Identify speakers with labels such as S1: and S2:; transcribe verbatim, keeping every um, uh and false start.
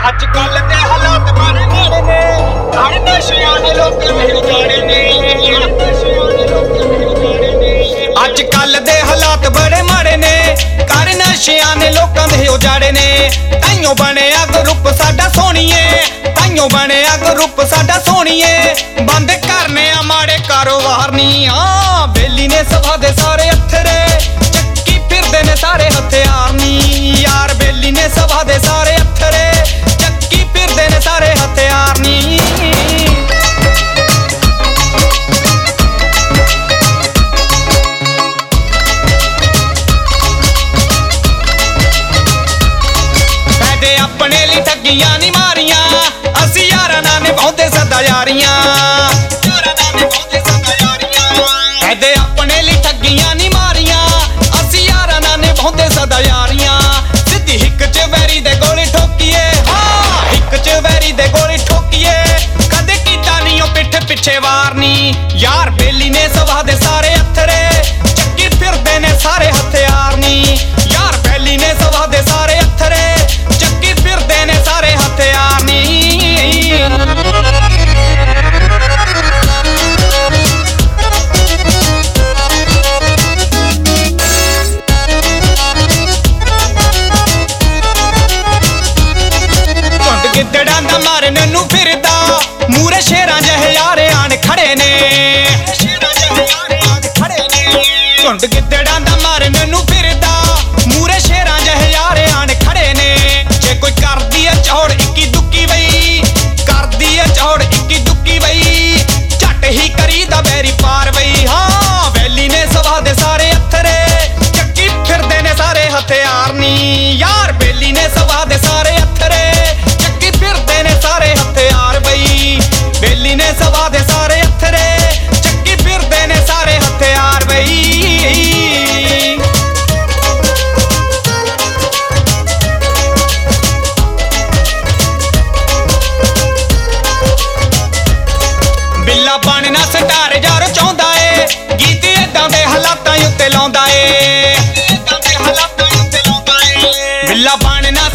S1: ਅੱਜ ਕੱਲ ਦੇ ਹਾਲਾਤ ਬੜੇ ਮਾੜੇ ਨੇ, ਹਰ ਨਸ਼ਿਆਂ ਦੇ ਲੋਕ ਨਹੀਂ ਉਜਾੜੇ ਨੇ। ਅੱਜ ਕੱਲ ਦੇ ਹਾਲਾਤ ਬੜੇ ਮਾੜੇ ਨੇ, ਕਰ ਨਸ਼ਿਆਂ ਨੇ ਲੋਕਾਂ ਦੇ ਉਜਾੜੇ ਨੇ। ਤਾਈਓ ਬਣਿਆ ਗਰੁੱਪ ਸਾਡਾ ਸੋਹਣੀਏ, ਤਾਈਓ ਬਣਿਆ ਗਰੁੱਪ ਸਾਡਾ ਸੋਹਣੀਏ। ਬੰਦ ਕਰਨੇ ਆ ਮਾੜੇ ਕਾਰੋਬਾਰ ਨੀ, ਆ ਬੇਲੀ ਨੇ ਸਭਾ ਦੇ ਸਾਰੇ ਅਥਰੇ ਚੱਕੀ ਫਿਰਦੇ ਨੇ ਸਾਰੇ ਹਥਿਆਰ ਨੀ। ਯਾਰ ਬੇਲੀ ਨੇ ਸਭਾ ਦੇ ਸਾਰੇ ਅਥਰੇ ਚੱਕੀ ਫਿਰਦੇ ਨੇ ਸਾਰੇ ਹਥਿਆਰ ਨੀ। ਫਾਇਦੇ ਆਪਣੇ ਲਈ ਠੱਗੀਆਂ ਨੀ ਮਾਰੀਆਂ, ਅਸੀਂ ਯਾਰਾਂ ਨਾਲ ਨਿਭਾਉਂਦੇ ਸਦਾ ਯਾਰੀਆਂ। ਫਾਇਦੇ ਆਪਣੇ ਲਈ ਠੱਗੀਆਂ ਨੀ ਮਾਰੀਆਂ, ਅਸੀਂ ਯਾਰਾਂ ਨਾਲ ਨਿਭਾਉਂਦੇ ਸਦਾ ਯਾਰੀਆਂ। ਸਿੱਧੀ ਹਿੱਕ ਚ ਵੈਰੀ ਦੇ ਗੋਲੀ ਠੋਕੀਏ, ਹਾਂ ਹਿੱਕ ਚ ਵੈਰੀ ਦੇ ਗੋਲੀ ਠੋਕੀਏ। ਕਦੇ ਕੀਤਾ ਨੀ ਉਹ ਪਿੱਠ ਪਿੱਛੇ ਵਾਰ ਨੀ। ਯਾਰ ਬੇਲੀ ਨੇ ਸਭਾ ਦੇ ਸਾਰੇ ਅਥਰੇ ਚੱਕੀ ਫਿਰਦੇ ਨੇ ਸਾਰੇ ਹਥਿਆਰ ਨੀ। ਯਾਰ ਬੇਲੀ ਨੇ ਸਭਾ ਦੇ ਸਾਰੇ ਅਥਰੇ ਚੱਕੀ ਫਿਰਦੇ ਨੇ ਸਾਰੇ ਹਥਿਆਰ ਨੀ। ਗਿੱਦੜਾਂ ਦਾ ਮਾਰਨ ਨੂੰ ਫਿਰਦਾ, ਮੂਰੇ ਸ਼ੇਰਾਂ ਜਿਹੇ ਯਾਰ ਆਣ ਖੜੇ ਨੇ। ਝੁੰਡ ਗਿੱਦੜਾਂ ਦਾ ਮਾਰਨ ਨੂੰ ਫਿਰਦਾ, ਮੂਰੇ ਸ਼ੇਰਾਂ ਜਿਹੇ ਯਾਰ ਆਣ ਖੜੇ ਨੇ। ਜੇ ਕੋਈ ਕਰਦੀ ਐ ਚੌੜ ਇੱਕੀ ਦੁੱਕੀ ਬਈ, ਕਰਦੀ ਐ ਚੌੜ ਇੱਕੀ ਦੁੱਕੀ ਬਈ, ਝੱਟ ਹੀ ਕਰੀਦਾ ਬੈਰੀ ਪਾਰ ਬਈ। ਹਾਂ ਵੈਲੀ ਨੇ ਸਭਾ ਦੇ ਸਾਰੇ ਅਥਰੇ ਚੱਕੀ ਫਿਰਦੇ ਨੇ ਸਾਰੇ ਹਥਿਆਰ ਨੀ। ਯਾਰ ਬੇਲੀ ਨੇ ਸਭਾ ਦੇ ਸਾਰੇ ਅਥਰੇ ਫਿਰਦੇ ਨੇ ਸਾਰੇ ਹਥਿਆਰ ਬਈ। ਬੇਲੀ ਨੇ ਸਭਾ ਦੇ ਸਾਰੇ ਅਥਰੇ ਚੱਕੀ ਫਿਰਦੇ ਨੇ ਸਾਰੇ ਹਥਿਆਰ ਬਈ। ਬਿੱਲਾ ਬਣਨਾ ਸਟਾਰ ਯਾਰ ਚਾਹੁੰਦਾ ਏ, ਗੀਤ ਏਦਾਂ ਦੇ ਹਾਲਾਤਾਂ ਉੱਤੇ ਲਾਉਂਦਾ ਏ। ਬਿੱਲਾ ਬਣਨਾ